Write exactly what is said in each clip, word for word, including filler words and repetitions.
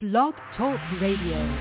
Blog Talk Radio.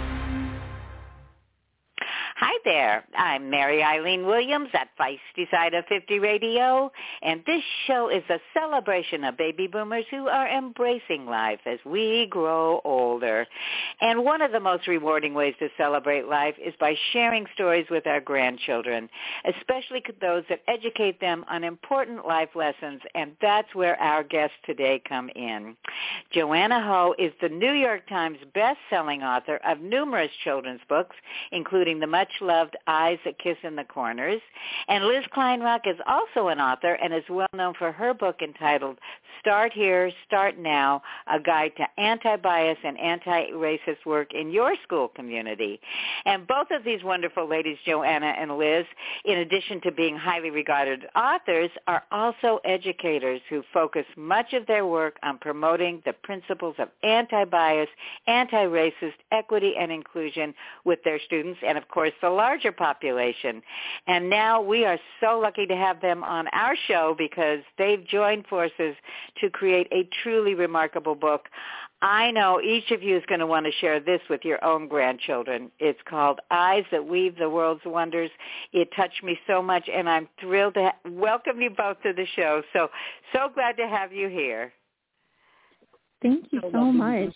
Hi there, I'm Mary Eileen Williams at Feisty Side of fifty Radio, and this show is a celebration of baby boomers who are embracing life as we grow older. And one of the most rewarding ways to celebrate life is by sharing stories with our grandchildren, especially those that educate them on important life lessons, and that's where our guests today come in. Joanna Ho is the New York Times best-selling author of numerous children's books, including the much loved Eyes That Kiss in the Corners. And Liz Kleinrock is also an author and is well known for her book entitled Start Here, Start Now, A Guide to Anti-Bias and Anti-Racist Work in Your School Community. And both of these wonderful ladies, Joanna and Liz, in addition to being highly regarded authors, are also educators who focus much of their work on promoting the principles of anti-bias, anti-racist, equity, and inclusion with their students and, of course, the larger population. And now we are so lucky to have them on our show because they've joined forces to create a truly remarkable book. I know each of you is going to want to share this with your own grandchildren. It's called Eyes That Weave the World's Wonders. It touched me so much, and I'm thrilled to ha- welcome you both to the show. So, so glad to have you here. Thank you so much.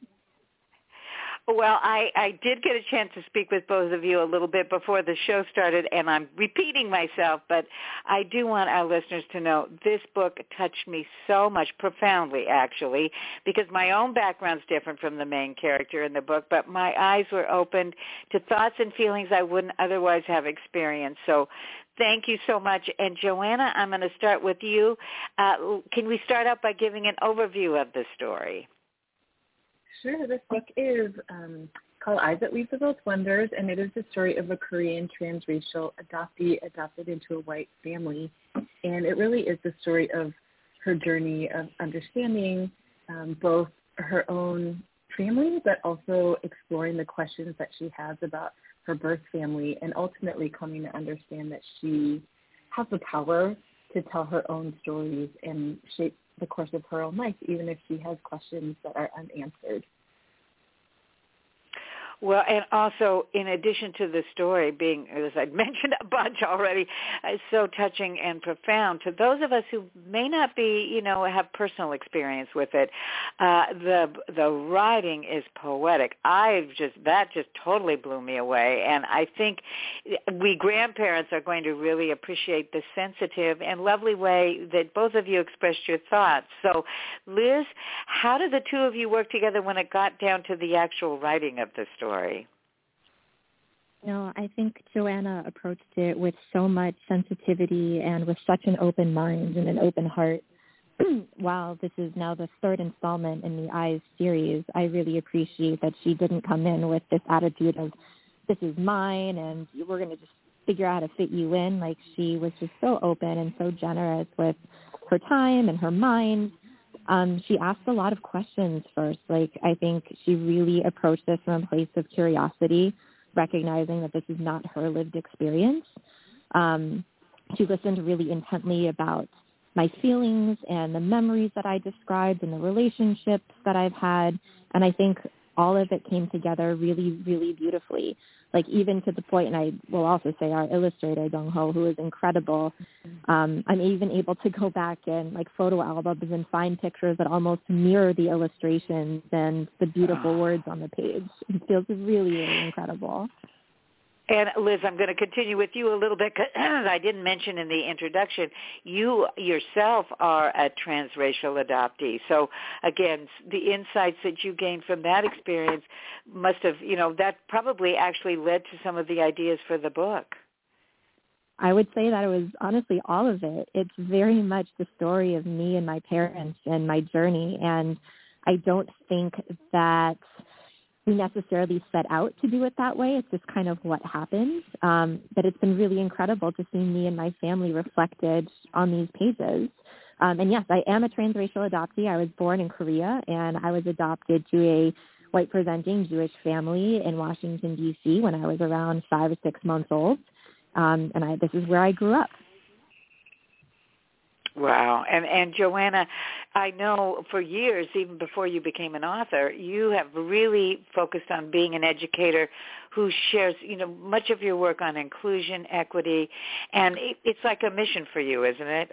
Well, I, I did get a chance to speak with both of you a little bit before the show started, and I'm repeating myself, but I do want our listeners to know this book touched me so much, profoundly actually, because my own background's different from the main character in the book, but my eyes were opened to thoughts and feelings I wouldn't otherwise have experienced. So thank you so much. And Joanna, I'm going to start with you. Uh, can we start out by giving an overview of the story? Sure. This book is um, called Eyes That Weave the World's Wonders, and it is the story of a Korean transracial adoptee adopted into a white family. And it really is the story of her journey of understanding um, both her own family, but also exploring the questions that she has about her birth family, and ultimately coming to understand that she has the power to tell her own stories and shape the course of her own life, even if she has questions that are unanswered. Well, and also, in addition to the story being, as I mentioned a bunch already, uh, so touching and profound, to those of us who may not be, you know, have personal experience with it, uh, the the writing is poetic. I just, that just totally blew me away. And I think we grandparents are going to really appreciate the sensitive and lovely way that both of you expressed your thoughts. So, Liz, how did the two of you work together when it got down to the actual writing of the story? No, I think Joanna approached it with so much sensitivity and with such an open mind and an open heart. While this is now the third installment in the Eyes series, I really appreciate that she didn't come in with this attitude of, this is mine and we're going to just figure out how to fit you in. Like, she was just so open and so generous with her time and her mind. Um, she asked a lot of questions first. Like, I think she really approached this from a place of curiosity, recognizing that this is not her lived experience. Um, she listened really intently about my feelings and the memories that I described and the relationships that I've had. And I think all of it came together really, really beautifully. Like, even to the point, and I will also say our illustrator, Dong Ho, who is incredible, um, I'm even able to go back and, like, photo albums and find pictures that almost mirror the illustrations and the beautiful words on the page. It feels really, really incredible. And Liz, I'm going to continue with you a little bit because I didn't mention in the introduction, you yourself are a transracial adoptee. So again, the insights that you gained from that experience must have, you know, that probably actually led to some of the ideas for the book. I would say that it was honestly all of it. It's very much the story of me and my parents and my journey. And I don't think that we necessarily set out to do it that way. It's just kind of what happened. Um, but it's been really incredible to see me and my family reflected on these pages. Um, and yes, I am a transracial adoptee. I was born in Korea, and I was adopted to a white-presenting Jewish family in Washington, D C when I was around five or six months old. Um, and I, this is where I grew up. Wow. And and Joanna, I know for years, even before you became an author, you have really focused on being an educator who shares, you know, much of your work on inclusion, equity, and it, it's like a mission for you, isn't it?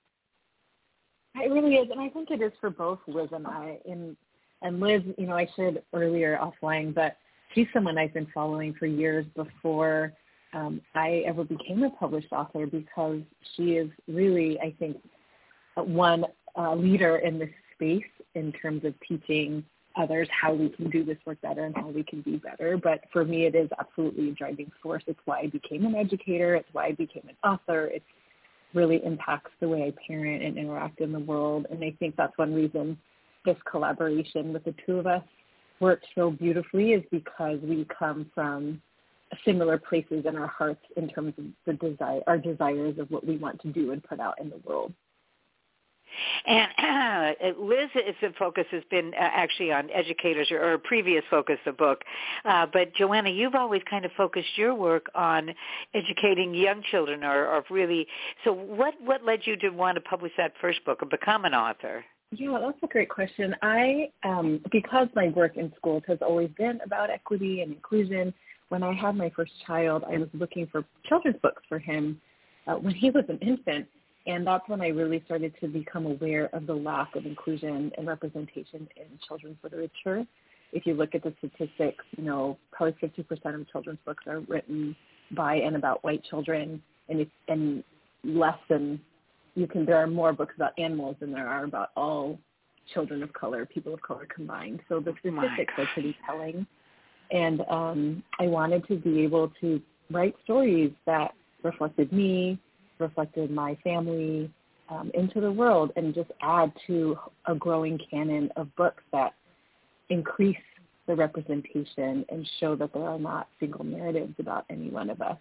It really is, and I think it is for both Liz and I. In, and Liz, you know, I shared earlier offline, but she's someone I've been following for years before Um, I ever became a published author, because she is really, I think, one uh, leader in this space in terms of teaching others how we can do this work better and how we can be better. But for me, it is absolutely a driving force. It's why I became an educator. It's why I became an author. It really impacts the way I parent and interact in the world. And I think that's one reason this collaboration with the two of us worked so beautifully, is because we come from similar places in our hearts in terms of the desire, our desires of what we want to do and put out in the world. And uh, Liz's focus has been uh, actually on educators, or, or a previous focus of book. Uh, but Joanna, you've always kind of focused your work on educating young children, or, or really. So what, what led you to want to publish that first book or become an author? Yeah, that's a great question. I, um, because my work in schools has always been about equity and inclusion, when I had my first child, I was looking for children's books for him uh, when he was an infant, and that's when I really started to become aware of the lack of inclusion and representation in children's literature. If you look at the statistics, you know, probably fifty percent of children's books are written by and about white children, and, it's, and less than, you can, there are more books about animals than there are about all children of color, people of color combined. So the statistics are pretty telling. And um, I wanted to be able to write stories that reflected me, reflected my family um, into the world, and just add to a growing canon of books that increase the representation and show that there are not single narratives about any one of us.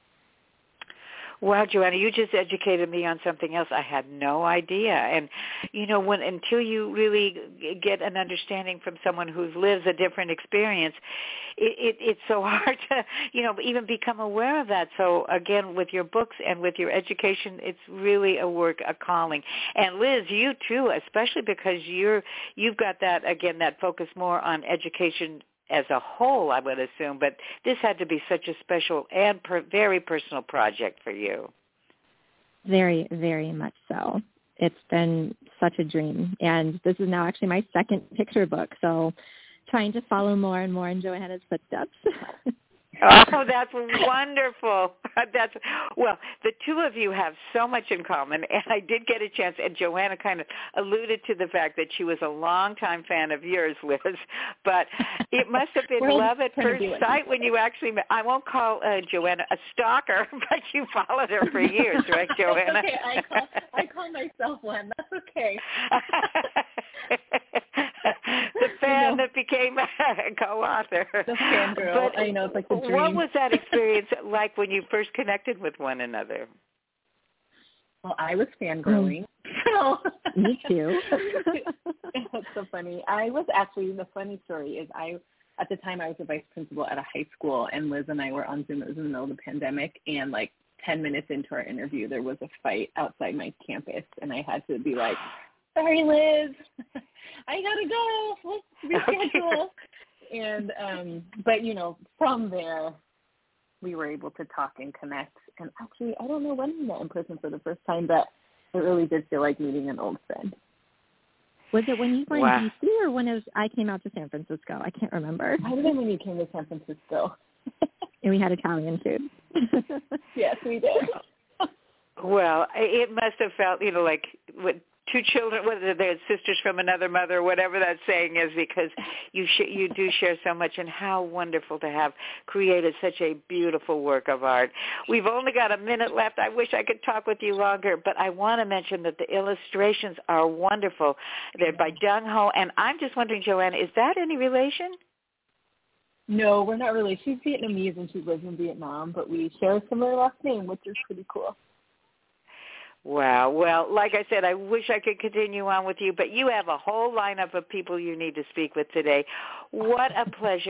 Wow, Joanna, you just educated me on something else. I had no idea. And, you know, when until you really get an understanding from someone who lives a different experience, it, it, it's so hard to, you know, even become aware of that. So, again, with your books and with your education, it's really a work, a calling. And, Liz, you too, especially because you're, you've got that, again, that focus more on education as a whole, I would assume, but this had to be such a special and per, very personal project for you. Very, very much so. It's been such a dream, and this is now actually my second picture book, so trying to follow more and more in Joanna's footsteps. Oh, that's wonderful. That's well, the two of you have so much in common, and I did get a chance, and Joanna kind of alluded to the fact that she was a longtime fan of yours, Liz, but it must have been love at first sight when you actually met. I won't call uh, Joanna a stalker, but you followed her for years, right, Joanna? Okay, I call, I call myself one. That's okay. The fan that became a co-author. The fangirl. But I know, it's like the dream. What was that experience like when you first connected with one another? Well, I was fangirling. So. Me too. That's so funny. I was actually, the funny story is I, at the time I was a vice principal at a high school, and Liz and I were on Zoom. It was in the middle of the pandemic, and like ten minutes into our interview, there was a fight outside my campus, and I had to be like, sorry, Liz, I gotta go. Let's reschedule. Okay. And um, but you know, from there, we were able to talk and connect. And actually, I don't know when we met in person for the first time, but it really did feel like meeting an old friend. Was it when you were wow. in D C or when it was, I came out to San Francisco? I can't remember. I think when you came to San Francisco. And we had Italian food. Yes, we did. Well, it must have felt, you know, like with two children, whether they're sisters from another mother, whatever that saying is, because you sh- you do share so much, and how wonderful to have created such a beautiful work of art. We've only got a minute left. I wish I could talk with you longer, but I want to mention that the illustrations are wonderful. They're by Dung Ho, and I'm just wondering, Joanna, is that any relation? No, we're not really. She's Vietnamese and she lives in Vietnam, but we share a similar last name, which is pretty cool. Wow. Well, like I said, I wish I could continue on with you, but you have a whole lineup of people you need to speak with today. What a pleasure.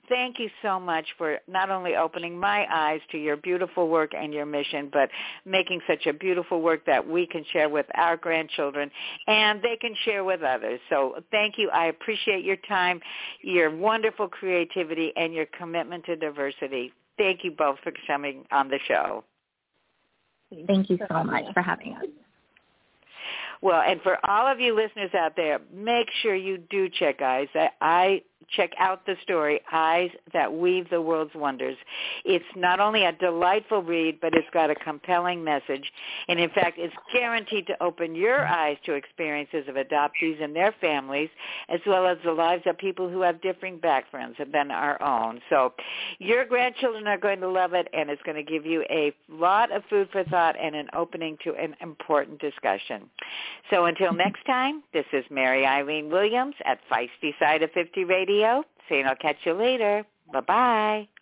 thank you so much for not only opening my eyes to your beautiful work and your mission, but making such a beautiful work that we can share with our grandchildren and they can share with others. So thank you. I appreciate your time, your wonderful creativity, and your commitment to diversity. Thank you both for coming on the show. Thank you so much for having us. Well, and for all of you listeners out there, make sure you do check Eyes. I check out the story, Eyes That Weave the World's Wonders. It's not only a delightful read, but it's got a compelling message. And in fact, it's guaranteed to open your eyes to experiences of adoptees and their families, as well as the lives of people who have differing backgrounds than our own. So your grandchildren are going to love it, and it's going to give you a lot of food for thought and an opening to an important discussion. So until next time, this is Mary Eileen Williams at Feisty Side of fifty Radio, saying I'll catch you later. Bye-bye.